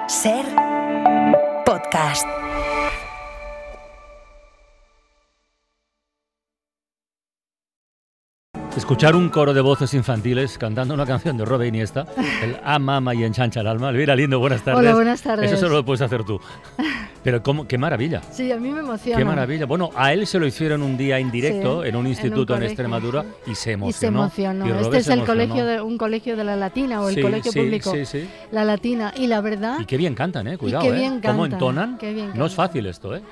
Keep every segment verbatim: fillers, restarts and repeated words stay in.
Ser podcast. Escuchar un coro de voces infantiles cantando una canción de Robe Iniesta, el Ah, Mama y Enchancha el alma. Elvira Lindo, buenas tardes. Hola, buenas tardes. Eso solo lo puedes hacer tú. Pero cómo, qué maravilla. Sí, a mí me emociona. Qué maravilla. Bueno, a él se lo hicieron un día en directo Sí, en un instituto en, en un Extremadura sí. y se emocionó. Y se emocionó. Y Robe este es se el emocionó. colegio de, un colegio de la Latina o el Sí, colegio sí, público. Sí, sí. La Latina. Y la verdad... Y qué bien cantan, eh. Cuidado, qué bien eh. Cómo cantan, entonan. qué bien No es cantan. fácil esto, eh.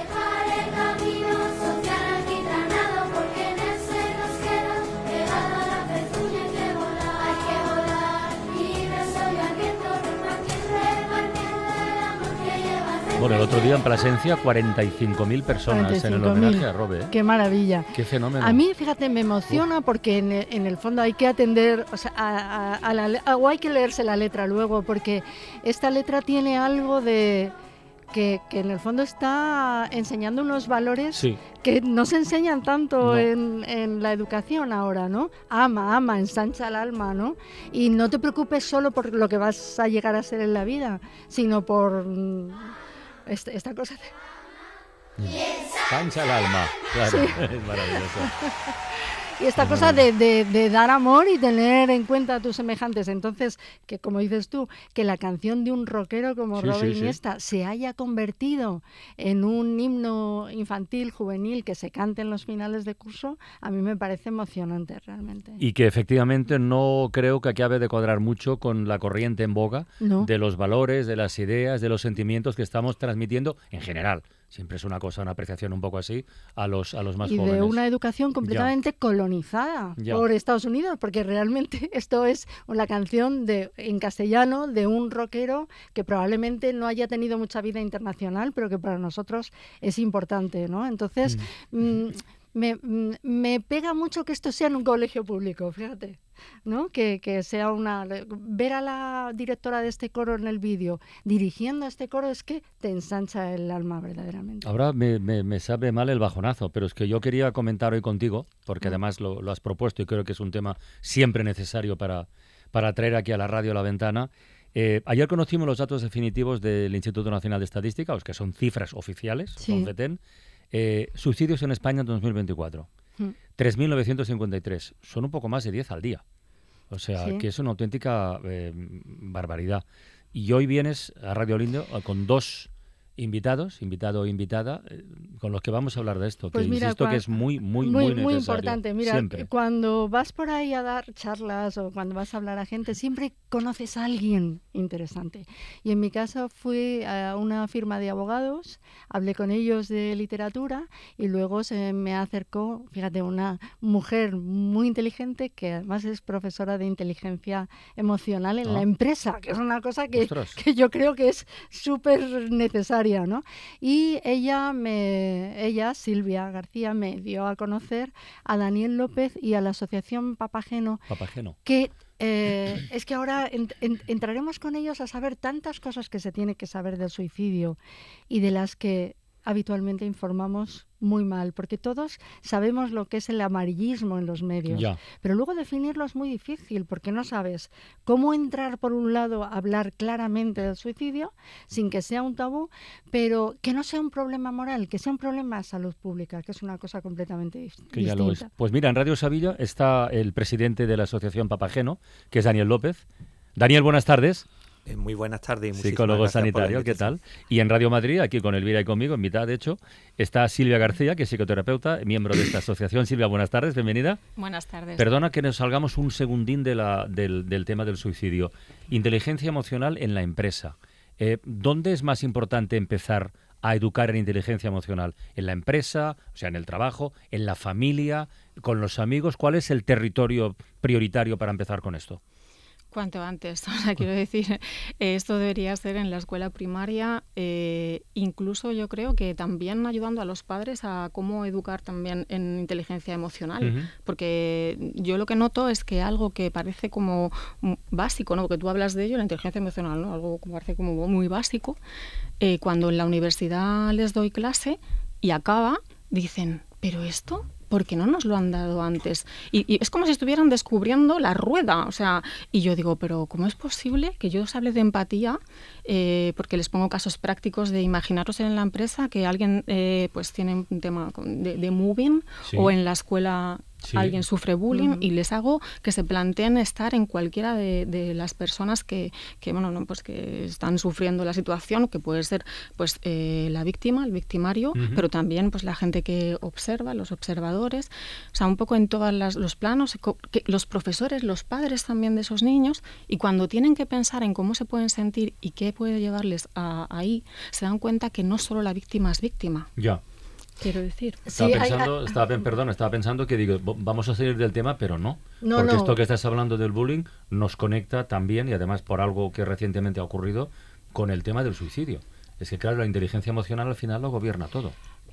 Bueno, el otro día en Plasencia, cuarenta y cinco mil personas en el homenaje a Robe. ¿eh? Qué maravilla. Qué fenómeno. A mí, fíjate, me emociona porque en el, en el fondo hay que atender, o sea, a, a, a la, a, o hay que leerse la letra luego, porque esta letra tiene algo de... Que, que en el fondo está enseñando unos valores Sí. que no se enseñan tanto No. en, en la educación ahora, ¿no? Ama, ama, ensancha el alma, ¿no? Y no te preocupes solo por lo que vas a llegar a ser en la vida, sino por mm, este, esta cosa de... Cancha el alma. Claro, Sí. es maravilloso. Y esta cosa de, de, de dar amor y tener en cuenta a tus semejantes. Entonces, que como dices tú, que la canción de un rockero como Sí, Robe sí, sí. Iniesta se haya convertido en un himno infantil, juvenil, que se cante en los finales de curso, a mí me parece emocionante realmente. Y que efectivamente no creo que acabe de cuadrar mucho con la corriente en boga No. de los valores, de las ideas, de los sentimientos que estamos transmitiendo en general. Siempre es una cosa, una apreciación un poco así a los, a los más y jóvenes. de una educación completamente colonizada Ya. por Estados Unidos, porque realmente esto es la canción de, en castellano de un rockero que probablemente no haya tenido mucha vida internacional, pero que para nosotros es importante, ¿no? Entonces, mm. Mm, me, mm, me pega mucho que esto sea en un colegio público, fíjate, ¿no? Que, que sea una... Ver a la directora de este coro en el vídeo dirigiendo a este coro es que te ensancha el alma verdaderamente. Ahora me, me, me sabe mal el bajonazo, pero es que yo quería comentar hoy contigo, porque Mm. además lo, lo has propuesto y creo que es un tema siempre necesario para, para traer aquí a la radio a la ventana. Eh, ayer conocimos los datos definitivos del Instituto Nacional de Estadística, los que son cifras oficiales, Sí. son FETEN. Eh, suicidios en España en dos mil veinticuatro. Mm. tres mil novecientos cincuenta y tres. Son un poco más de diez al día. O sea, Sí. que es una auténtica eh, barbaridad. Y hoy vienes a Radio Lindo eh, con dos invitados, invitado o invitada, eh, con los que vamos a hablar de esto, Pues que mira, insisto cua- que es muy, muy, muy, muy muy necesario. importante. Mira, Siempre. cuando vas por ahí a dar charlas o cuando vas a hablar a gente, siempre conoces a alguien interesante. Y en mi caso fui a una firma de abogados, hablé con ellos de literatura y luego se me acercó, fíjate, una mujer muy inteligente que además es profesora de inteligencia emocional en Ah. la empresa, que es una cosa que, Ostras. que yo creo que es súper necesaria, ¿no? Y ella, me, ella, Silvia García, me dio a conocer a Daniel López y a la Asociación Papageno, Papageno. que eh, es que ahora en- en- entraremos con ellos a saber tantas cosas que se tiene que saber del suicidio y de las que habitualmente informamos muy mal, porque todos sabemos lo que es el amarillismo en los medios, Ya. pero luego definirlo es muy difícil porque no sabes cómo entrar por un lado a hablar claramente del suicidio sin que sea un tabú, pero que no sea un problema moral, que sea un problema de salud pública, que es una cosa completamente dis- Que ya distinta. lo es. Pues mira, en Radio Sevilla está el presidente de la Asociación Papageno, que es Daniel López. Daniel, buenas tardes. Eh, Muy buenas tardes y muchísimas Psicólogo gracias por la sanitario, ¿qué invitación. tal? Y en Radio Madrid, aquí con Elvira y conmigo, en mitad de hecho, está Silvia García, que es psicoterapeuta, miembro de esta asociación. Silvia, buenas tardes, bienvenida. Buenas tardes. Perdona que nos salgamos un segundín de la, del, del tema del suicidio. Inteligencia emocional en la empresa. Eh, ¿Dónde es más importante empezar a educar en inteligencia emocional? ¿En la empresa, o sea, en el trabajo, en la familia, con los amigos? ¿Cuál es el territorio prioritario para empezar con esto? Cuanto antes, o sea, quiero decir, eh, esto debería ser en la escuela primaria, eh, incluso yo creo que también ayudando a los padres a cómo educar también en inteligencia emocional, Ujú. porque yo lo que noto es que algo que parece como mm, básico, ¿no? Porque tú hablas de ello, la inteligencia emocional, ¿no? Algo que parece como muy básico, eh, cuando en la universidad les doy clase y acaba, dicen, ¿pero esto? ¿por qué no nos lo han dado antes? Y, y es como si estuvieran descubriendo la rueda, o sea, y yo digo, pero ¿cómo es posible que yo os hable de empatía? Eh, porque les pongo casos prácticos de imaginaros en la empresa que alguien eh, pues tiene un tema de, de moving, sí, o en la escuela sí, alguien sufre bullying, uh-huh, y les hago que se planteen estar en cualquiera de, de las personas que, que bueno, no, pues que están sufriendo la situación, que puede ser pues eh, la víctima, el victimario, uh-huh, pero también pues la gente que observa, los observadores, o sea, un poco en todos los planos, que los profesores, los padres también de esos niños, y cuando tienen que pensar en cómo se pueden sentir y qué puede llevarles a, ahí, se dan cuenta que no solo la víctima es víctima. Ya. Quiero decir. Estaba, sí, pensando, hay, hay, estaba, perdón, estaba pensando que digo, vamos a salir del tema, pero no. no porque no. esto que estás hablando del bullying nos conecta también, y además por algo que recientemente ha ocurrido, con el tema del suicidio. Es que claro, la inteligencia emocional al final lo gobierna todo.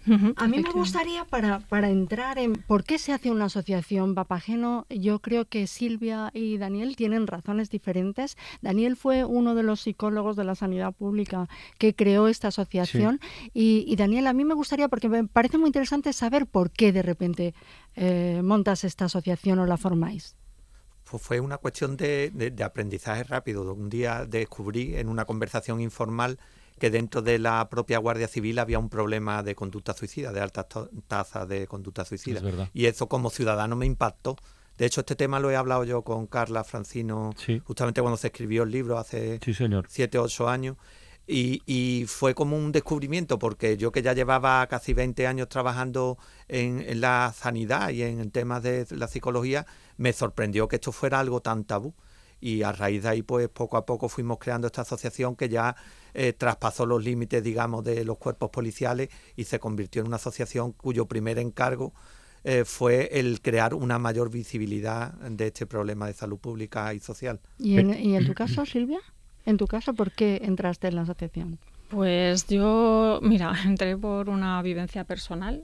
A mí me gustaría, para, para entrar en por qué se hace una asociación Papageno, yo creo que Silvia y Daniel tienen razones diferentes. Daniel fue uno de los psicólogos de la sanidad pública que creó esta asociación, sí, y, y Daniel, a mí me gustaría, porque me parece muy interesante saber por qué de repente eh, montas esta asociación o la formáis. Pues fue una cuestión de, de, de aprendizaje rápido. Un día descubrí en una conversación informal que dentro de la propia Guardia Civil había un problema de conducta suicida, de altas tasas de conducta suicida. Y eso como ciudadano me impactó. De hecho, este tema lo he hablado yo con Carla Francino, sí, justamente cuando se escribió el libro hace sí, siete o ocho años. Y, y fue como un descubrimiento, porque yo que ya llevaba casi veinte años trabajando en, en la sanidad y en temas de la psicología, me sorprendió que esto fuera algo tan tabú. Y a raíz de ahí, pues poco a poco fuimos creando esta asociación que ya eh, traspasó los límites, digamos, de los cuerpos policiales y se convirtió en una asociación cuyo primer encargo eh, fue el crear una mayor visibilidad de este problema de salud pública y social. ¿Y en, y en tu caso, Silvia? ¿En tu caso, por qué entraste en la asociación? Pues yo, mira, entré por una vivencia personal.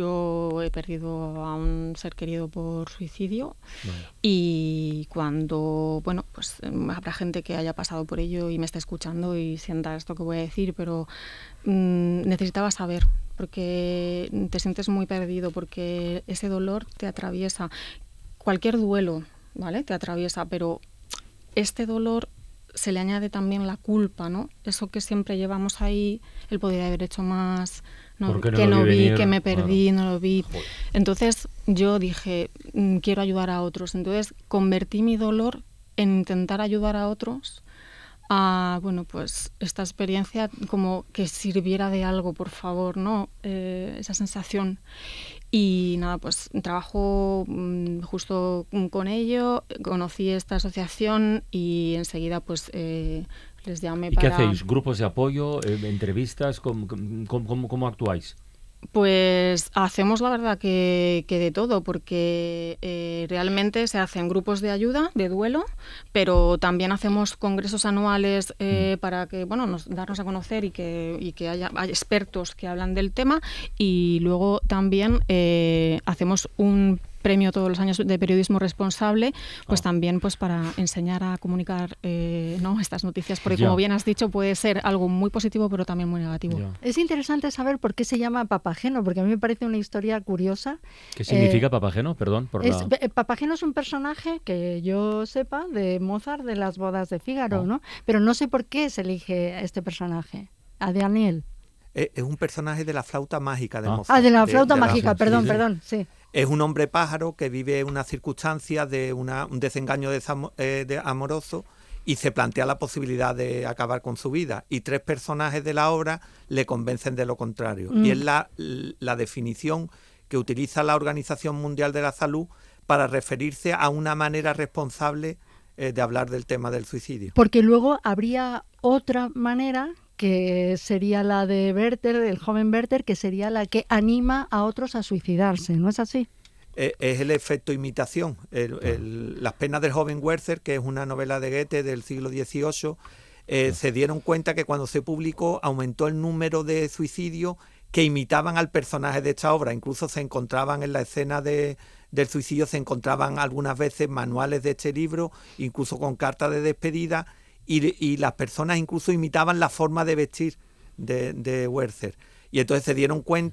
Yo he perdido a un ser querido por suicidio, bueno, y cuando, bueno, pues habrá gente que haya pasado por ello y me está escuchando y sienta esto que voy a decir, pero mmm, necesitaba saber, porque te sientes muy perdido, porque ese dolor te atraviesa. Cualquier duelo, ¿vale? Te atraviesa, pero este dolor se le añade también la culpa, ¿no? Eso que siempre llevamos ahí, el podría haber hecho más, no, no que no vi, venir, que me perdí, claro, no lo vi. Joder. Entonces yo dije, quiero ayudar a otros. Entonces convertí mi dolor en intentar ayudar a otros a, bueno, pues esta experiencia como que sirviera de algo, por favor, ¿no? Eh, esa sensación. Y nada, pues trabajo mmm, justo con ello, conocí esta asociación y enseguida pues eh, les llamé ¿Y para... qué hacéis? ¿Grupos de apoyo? Eh, ¿Entrevistas? ¿Cómo, cómo, cómo, cómo actuáis? Pues hacemos la verdad que, que de todo, porque eh, realmente se hacen grupos de ayuda, de duelo, pero también hacemos congresos anuales eh, mm. para que, bueno, nos, darnos a conocer y que, y que haya, haya expertos que hablan del tema, y luego también eh, hacemos un premio todos los años de periodismo responsable, pues oh. también pues para enseñar a comunicar eh, ¿no? estas noticias, porque ya. como bien has dicho puede ser algo muy positivo pero también muy negativo. Ya. Es interesante saber por qué se llama Papageno, porque a mí me parece una historia curiosa. ¿Qué significa eh, Papageno? Perdón. Por es, la... Papageno es un personaje que yo sepa de Mozart, de las bodas de Fígaro, oh. ¿no? Pero no sé por qué se elige a este personaje, a Daniel. Es, es un personaje de la flauta mágica de ah. Mozart. Ah, de la flauta de, de mágica, la... perdón, sí, sí. perdón, sí. Es un hombre pájaro que vive una circunstancia de una, un desengaño de, eh, de amoroso y se plantea la posibilidad de acabar con su vida. Y tres personajes de la obra le convencen de lo contrario. Mm. Y es la, la definición que utiliza la Organización Mundial de la Salud para referirse a una manera responsable eh, de hablar del tema del suicidio. Porque luego habría otra manera, que sería la de Werther, del joven Werther, que sería la que anima a otros a suicidarse, ¿no es así? Eh, es el efecto imitación. El, el, Las penas del joven Werther, que es una novela de Goethe del siglo dieciocho, eh, se dieron cuenta que cuando se publicó aumentó el número de suicidios que imitaban al personaje de esta obra. Incluso se encontraban en la escena de, del suicidio, se encontraban algunas veces manuales de este libro, incluso con cartas de despedida, Y, y las personas incluso imitaban la forma de vestir de, de Werther. Y entonces se dieron cuenta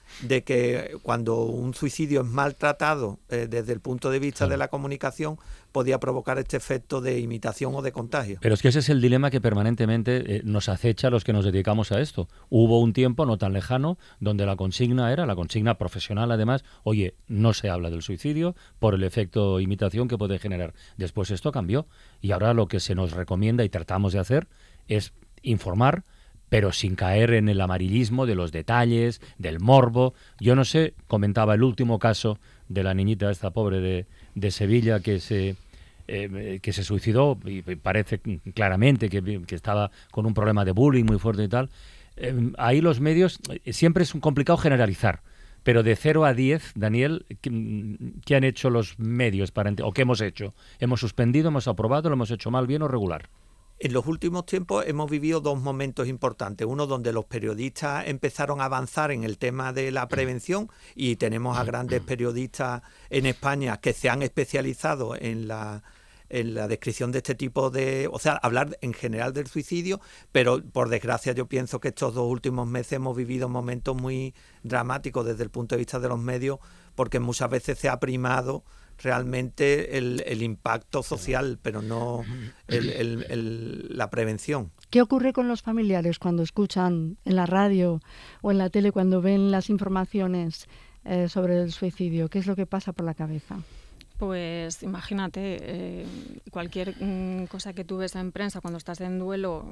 de que cuando un suicidio es maltratado eh, desde el punto de vista claro. de la comunicación, podía provocar este efecto de imitación o de contagio. Pero es que ese es el dilema que permanentemente eh, nos acecha a los que nos dedicamos a esto. Hubo un tiempo no tan lejano donde la consigna era, la consigna profesional además, oye, no se habla del suicidio por el efecto imitación que puede generar. Después esto cambió y ahora lo que se nos recomienda y tratamos de hacer es informar, pero sin caer en el amarillismo de los detalles, del morbo. Yo no sé, comentaba el último caso de la niñita esta pobre de, de Sevilla que se eh, que se suicidó y parece claramente que, que estaba con un problema de bullying muy fuerte y tal. Eh, ahí los medios, siempre es un complicado generalizar, pero de cero a diez, Daniel, ¿qué, qué han hecho los medios para o qué hemos hecho? ¿Hemos suspendido, hemos aprobado, lo hemos hecho mal, bien o regular? En los últimos tiempos hemos vivido dos momentos importantes. Uno donde los periodistas empezaron a avanzar en el tema de la prevención y tenemos a grandes periodistas en España que se han especializado en la, en la descripción de este tipo de... O sea, hablar en general del suicidio, pero por desgracia yo pienso que estos dos últimos meses hemos vivido momentos muy dramáticos desde el punto de vista de los medios, porque muchas veces se ha primado realmente el, el impacto social, pero no el, el, el, la prevención. ¿Qué ocurre con los familiares cuando escuchan en la radio o en la tele, cuando ven las informaciones eh, sobre el suicidio? ¿Qué es lo que pasa por la cabeza? Pues imagínate, eh, cualquier mm, cosa que tú ves en prensa cuando estás en duelo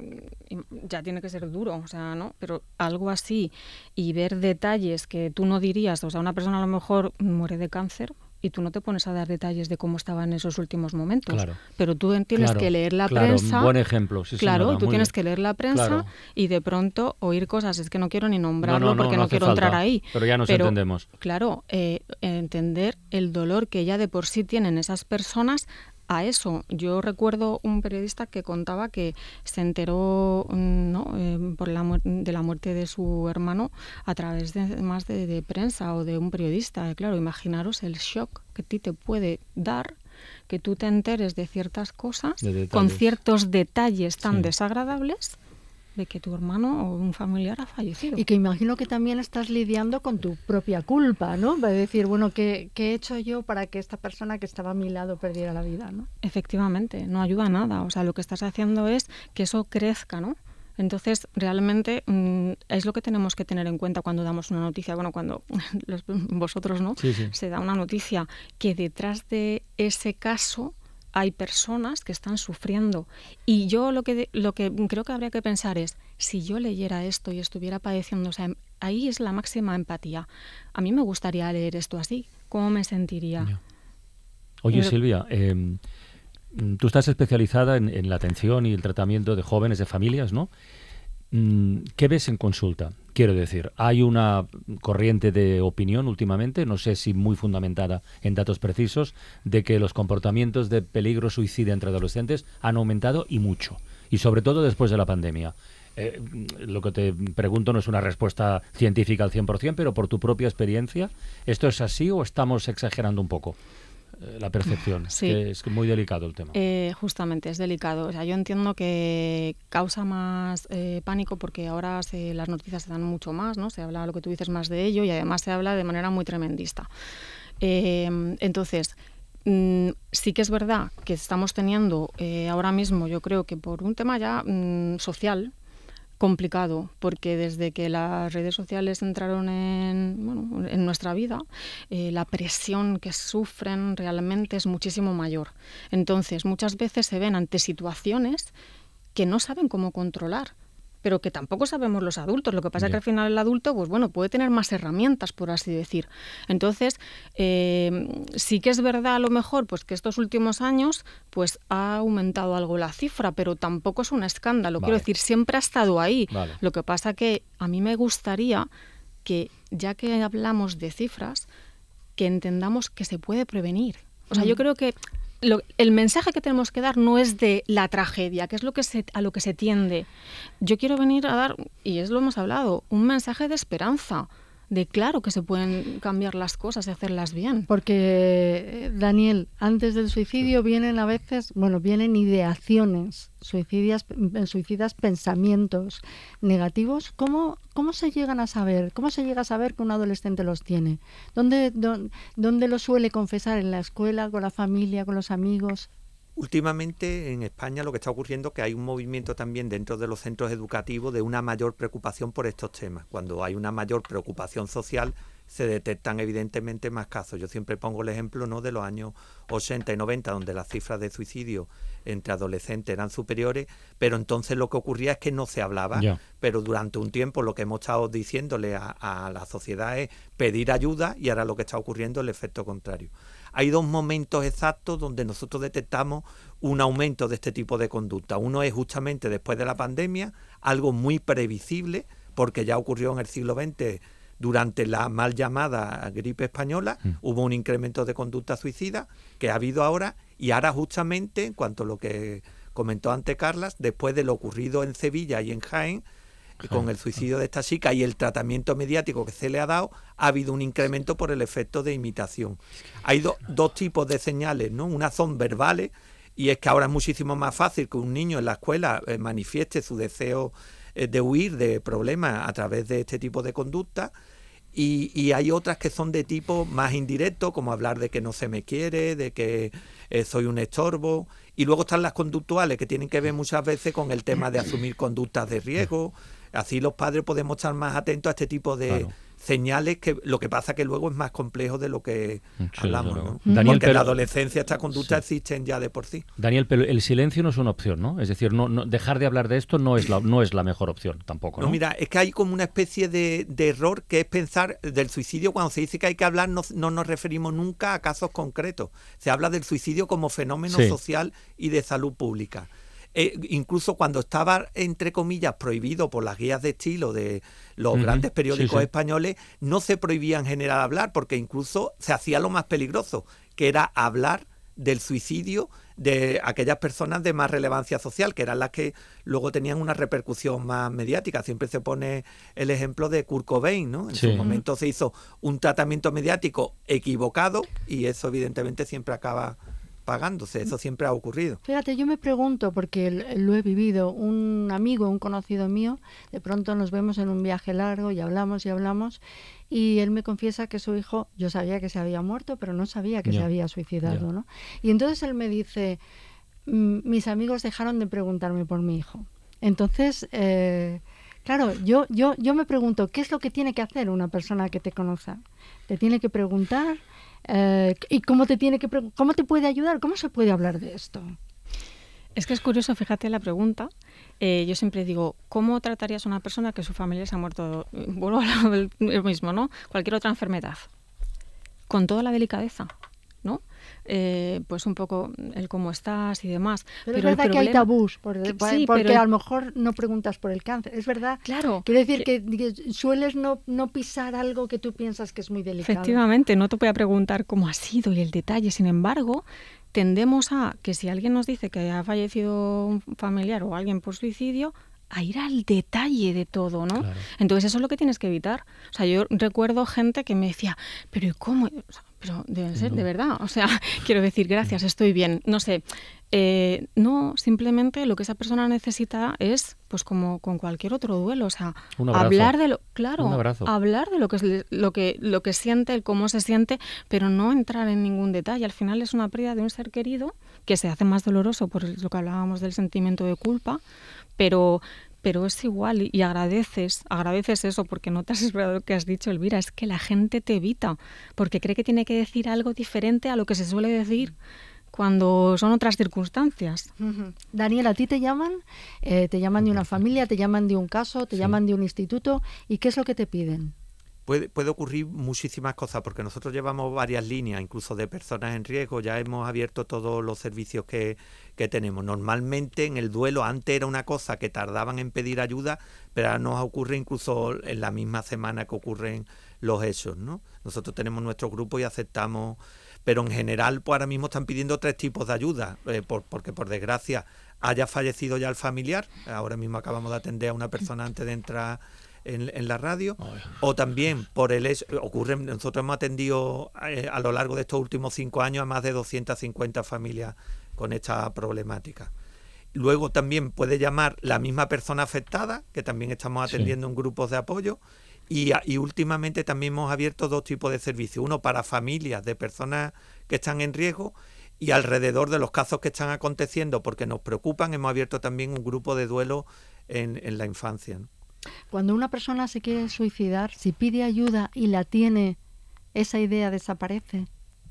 ya tiene que ser duro, o sea, ¿no? Pero algo así y ver detalles que tú no dirías, o sea, una persona a lo mejor muere de cáncer y tú no te pones a dar detalles de cómo estaba en esos últimos momentos. Claro. Pero tú tienes claro, que leer la claro, prensa. Buen ejemplo, sí, Claro, señora, tú muy tienes bien. que leer la prensa Claro. y de pronto oír cosas. Es que no quiero ni nombrarlo No, no, no, porque no no, hace quiero falta, entrar ahí. pero ya nos Pero, entendemos. Claro, eh, entender el dolor que ya de por sí tienen esas personas. A eso, yo recuerdo un periodista que contaba que se enteró ¿no? eh, por la mu- de la muerte de su hermano a través de más de, de prensa o de un periodista. Claro, imaginaros el shock que a ti te puede dar que tú te enteres de ciertas cosas De con detalles. ciertos detalles tan Sí. desagradables de que tu hermano o un familiar ha fallecido. Y que imagino que también estás lidiando con tu propia culpa, ¿no? Para decir, bueno, ¿qué, qué he hecho yo para que esta persona que estaba a mi lado perdiera la vida, ¿no? Efectivamente, no ayuda a nada. O sea, lo que estás haciendo es que eso crezca, ¿no? Entonces, realmente mmm, es lo que tenemos que tener en cuenta cuando damos una noticia. Bueno, cuando los, vosotros, ¿no? Sí, sí. Se da una noticia que detrás de ese caso hay personas que están sufriendo. Y yo lo que lo que creo que habría que pensar es, si yo leyera esto y estuviera padeciendo, o sea, ahí es la máxima empatía. A mí me gustaría leer esto así. ¿Cómo me sentiría? Ya. Oye, Pero- Silvia, eh, tú estás especializada en, en la atención y el tratamiento de jóvenes, de familias, ¿no? Mm, ¿Qué ves en consulta? Quiero decir, hay una corriente de opinión últimamente, no sé si muy fundamentada en datos precisos, de que los comportamientos de peligro suicida entre adolescentes han aumentado y mucho, y sobre todo después de la pandemia. Eh, lo que te pregunto no es una respuesta científica al cien por ciento, pero por tu propia experiencia, ¿esto es así o estamos exagerando un poco eh, la percepción? Sí. Que es muy delicado el tema. Eh, justamente, es delicado. O sea, yo entiendo que causa más eh, pánico porque ahora se, las noticias se dan mucho más, ¿no? Se habla, lo que tú dices, más de ello y además se habla de manera muy tremendista. Eh, entonces, mm, sí que es verdad que estamos teniendo eh, ahora mismo, yo creo que por un tema ya mm, social, complicado, porque desde que las redes sociales entraron en, bueno, en nuestra vida, eh, la presión que sufren realmente es muchísimo mayor. Entonces, muchas veces se ven ante situaciones que no saben cómo controlar, pero que tampoco sabemos los adultos. Lo que pasa es que al final el adulto, pues bueno, puede tener más herramientas, por así decir. Entonces, eh, sí que es verdad a lo mejor pues que estos últimos años pues ha aumentado algo la cifra, pero tampoco es un escándalo. Vale. Quiero decir, siempre ha estado ahí. Vale. Lo que pasa que a mí me gustaría que, ya que hablamos de cifras, que entendamos que se puede prevenir. O sea, Mm. yo creo que Lo, el mensaje que tenemos que dar no es de la tragedia, que es lo que se, a lo que se tiende. Yo quiero venir a dar, y es lo hemos hablado, un mensaje de esperanza. de claro que se pueden cambiar las cosas y hacerlas bien. Porque, Daniel, antes del suicidio vienen a veces, bueno, vienen ideaciones suicidas, suicidas, pensamientos negativos. ¿Cómo, cómo se llegan a saber? ¿Cómo se llega a saber que un adolescente los tiene? ¿Dónde, dónde, dónde lo suele confesar? ¿En la escuela, con la familia, con los amigos? Últimamente en España lo que está ocurriendo es que hay un movimiento también dentro de los centros educativos de una mayor preocupación por estos temas. Cuando hay una mayor preocupación social se detectan evidentemente más casos. Yo siempre pongo el ejemplo, ¿no?, de los años ochenta y noventa, donde las cifras de suicidio entre adolescentes eran superiores, pero entonces lo que ocurría es que no se hablaba. Yeah. Pero durante un tiempo lo que hemos estado diciéndole a, a la sociedad es pedir ayuda, y ahora lo que está ocurriendo es el efecto contrario. Hay dos momentos exactos donde nosotros detectamos un aumento de este tipo de conducta. Uno es justamente después de la pandemia, algo muy previsible, porque ya ocurrió en el siglo veinte durante la mal llamada gripe española, mm. hubo un incremento de conducta suicida que ha habido ahora, y ahora justamente, en cuanto a lo que comentó antes Carlas, después de lo ocurrido en Sevilla y en Jaén, con el suicidio de esta chica y el tratamiento mediático que se le ha dado, ha habido un incremento por el efecto de imitación. Hay do, dos tipos de señales, ¿no? Unas son verbales, y es que ahora es muchísimo más fácil que un niño en la escuela eh, manifieste su deseo eh, de huir de problemas a través de este tipo de conducta. Y, y hay otras que son de tipo más indirecto, como hablar de que no se me quiere, de que eh, soy un estorbo. Y luego están las conductuales, que tienen que ver muchas veces con el tema de asumir conductas de riesgo. Así los padres podemos estar más atentos a este tipo de claro. señales, que lo que pasa que luego es más complejo de lo que sí, hablamos, ¿no? Daniel, porque pero, en la adolescencia estas conductas sí. existen ya de por sí. Daniel, pero el silencio no es una opción, ¿no? Es decir, no, no dejar de hablar de esto no es la, no es la mejor opción tampoco, ¿no? No, mira, es que hay como una especie de, de error, que es pensar del suicidio, cuando se dice que hay que hablar, no, no nos referimos nunca a casos concretos. Se habla del suicidio como fenómeno sí. social y de salud pública. Eh, incluso cuando estaba, entre comillas, prohibido por las guías de estilo de los uh-huh. grandes periódicos sí, sí. españoles, no se prohibía en general hablar, porque incluso se hacía lo más peligroso, que era hablar del suicidio de aquellas personas de más relevancia social, que eran las que luego tenían una repercusión más mediática. Siempre se pone el ejemplo de Kurt Cobain, ¿no? En sí. su momento se hizo un tratamiento mediático equivocado, y eso evidentemente siempre acaba pagándose. Eso siempre ha ocurrido. Fíjate, yo me pregunto, porque lo he vivido, un amigo, un conocido mío, de pronto nos vemos en un viaje largo y hablamos y hablamos, y él me confiesa que su hijo, yo sabía que se había muerto, pero no sabía que yeah. se había suicidado, yeah. ¿no? Y entonces él me dice, mis amigos dejaron de preguntarme por mi hijo. Entonces, eh, claro, yo, yo, yo me pregunto, ¿qué es lo que tiene que hacer una persona que te conoce? Te tiene que preguntar, Uh, ¿y cómo te tiene que cómo te puede ayudar? ¿Cómo se puede hablar de esto? Es que es curioso, fíjate la pregunta. Eh, yo siempre digo, ¿cómo tratarías a una persona que su familia se ha muerto? Vuelvo a lo mismo, ¿no? Cualquier otra enfermedad. Con toda la delicadeza, ¿no? Eh, pues un poco el cómo estás y demás. Pero, pero es verdad que hay tabús, por, que, sí, porque pero, a lo mejor no preguntas por el cáncer. Es verdad. Claro. Quiero decir que, que, que sueles no, no pisar algo que tú piensas que es muy delicado. Efectivamente, no te voy a preguntar cómo ha sido y el detalle. Sin embargo, tendemos a que si alguien nos dice que ha fallecido un familiar o alguien por suicidio, a ir al detalle de todo, ¿no? Claro. Entonces eso es lo que tienes que evitar. O sea, yo recuerdo gente que me decía, pero ¿y cómo? O sea, pero deben ser, de verdad. O sea, quiero decir, gracias, estoy bien. No sé, eh, no, simplemente lo que esa persona necesita es, pues como con cualquier otro duelo, o sea, hablar de lo, claro, hablar de lo que es lo que lo que siente, el cómo se siente, pero no entrar en ningún detalle. Al final es una pérdida de un ser querido que se hace más doloroso por lo que hablábamos del sentimiento de culpa, pero pero es igual y agradeces, agradeces eso porque no te has esperado lo que has dicho, Elvira, es que la gente te evita porque cree que tiene que decir algo diferente a lo que se suele decir cuando son otras circunstancias. Uh-huh. Daniel, ¿a ti te llaman? Eh, ¿Te llaman de una familia? ¿Te llaman de un caso? ¿Te sí. llaman de un instituto? ¿Y qué es lo que te piden? Puede, puede ocurrir muchísimas cosas, porque nosotros llevamos varias líneas, incluso de personas en riesgo. Ya hemos abierto todos los servicios que, que tenemos. Normalmente en el duelo antes era una cosa que tardaban en pedir ayuda, pero ahora nos ocurre incluso en la misma semana que ocurren los hechos, ¿no? Nosotros tenemos nuestro grupo y aceptamos, pero en general pues ahora mismo están pidiendo tres tipos de ayuda, eh, por, porque por desgracia haya fallecido ya el familiar. Ahora mismo acabamos de atender a una persona antes de entrar en, en la radio, Ay. o también por el hecho, ocurre, nosotros hemos atendido eh, a lo largo de estos últimos cinco años a más de doscientas cincuenta familias con esta problemática. Luego también puede llamar la misma persona afectada, que también estamos atendiendo sí. en grupos de apoyo, y, y últimamente también hemos abierto dos tipos de servicios, uno para familias de personas que están en riesgo, y alrededor de los casos que están aconteciendo, porque nos preocupan, hemos abierto también un grupo de duelo en, en la infancia, ¿no? Cuando una persona se quiere suicidar, si pide ayuda y la tiene, ¿esa idea desaparece?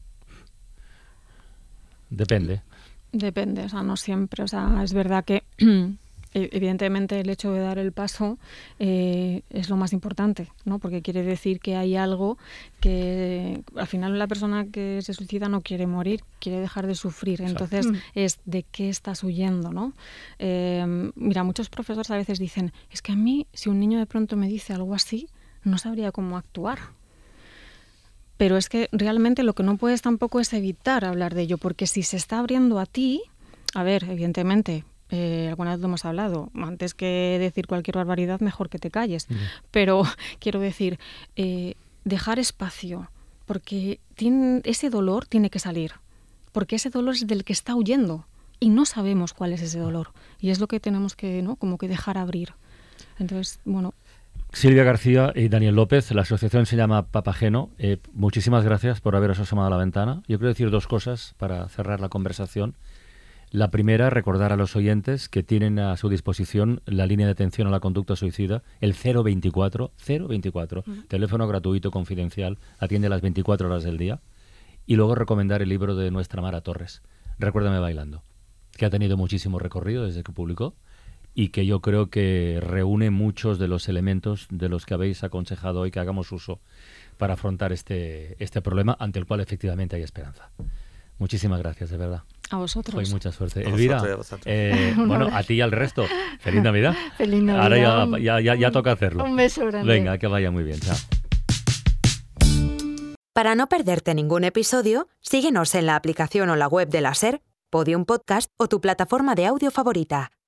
Depende. Depende, o sea, no siempre. O sea, es verdad que evidentemente el hecho de dar el paso eh, es lo más importante, ¿no? Porque quiere decir que hay algo que al final la persona que se suicida no quiere morir, quiere dejar de sufrir. Entonces mm. es de qué estás huyendo, ¿no? Eh, mira, muchos profesores a veces dicen, es que a mí si un niño de pronto me dice algo así, no sabría cómo actuar. Pero es que realmente lo que no puedes tampoco es evitar hablar de ello, porque si se está abriendo a ti, a ver, evidentemente, eh, alguna vez lo hemos hablado, antes que decir cualquier barbaridad, mejor que te calles. Uh-huh. Pero quiero decir, eh, dejar espacio, porque tiene, ese dolor tiene que salir, porque ese dolor es del que está huyendo y no sabemos cuál es ese dolor. Y es lo que tenemos que, ¿no? Como que dejar abrir. Entonces, bueno... Silvia García y Daniel López, la asociación se llama Papageno. Eh, muchísimas gracias por haberos asomado a la ventana. Yo quiero decir dos cosas para cerrar la conversación. La primera, recordar a los oyentes que tienen a su disposición la línea de atención a la conducta suicida, el cero veinticuatro, cero veinticuatro, uh-huh. teléfono gratuito, confidencial, atiende las veinticuatro horas del día. Y luego recomendar el libro de nuestra Mara Torres, Recuérdame bailando, que ha tenido muchísimo recorrido desde que publicó, y que yo creo que reúne muchos de los elementos de los que habéis aconsejado hoy que hagamos uso para afrontar este, este problema, ante el cual efectivamente hay esperanza. Muchísimas gracias, de verdad. A vosotros. Hoy mucha suerte. A Elvira, vosotros, a vosotros. Eh, bueno, a ti y al resto. Feliz Navidad. Feliz Navidad. Ahora ya, ya, ya, ya toca hacerlo. Un beso grande. Venga, que vaya muy bien. Chao. Para no perderte ningún episodio, síguenos en la aplicación o la web de la SER, Podium Podcast o tu plataforma de audio favorita.